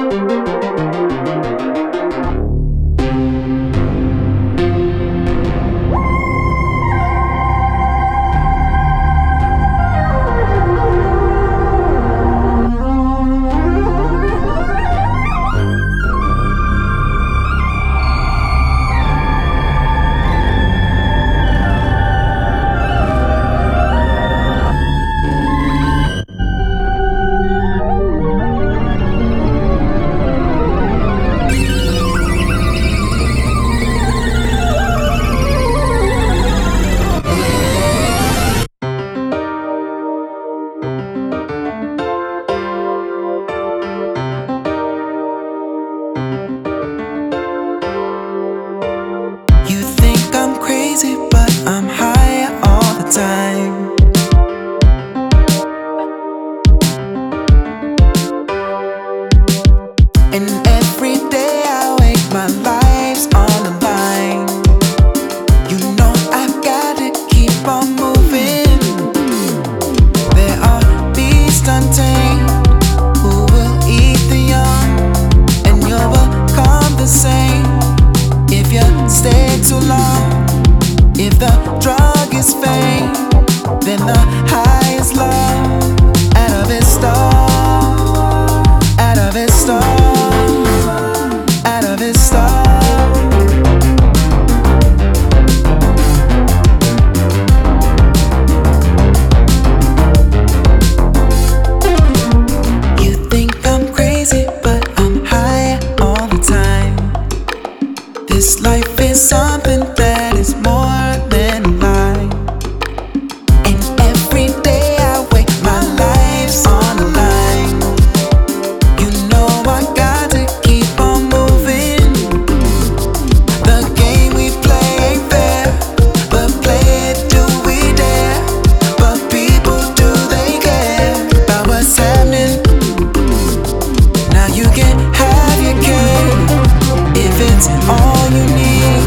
You think I'm crazy, but I'm high all the time. And every day I wake, my life's on the line. You know I've gotta keep on moving. There are beasts untamed who will eat the young, and you'll become the same if you stay too long. If the drug is fame, then the high is love. Out of it stall, out of it stall, out of it stall. You think I'm crazy, but I'm high all the time. This life is something that is more than a lie. And every day I wake, my life's on the line. You know I got to keep on moving. The game we play ain't fair, but play it, do we dare? But people, do they care about what's happening? Now you can have your cake if it's all you need.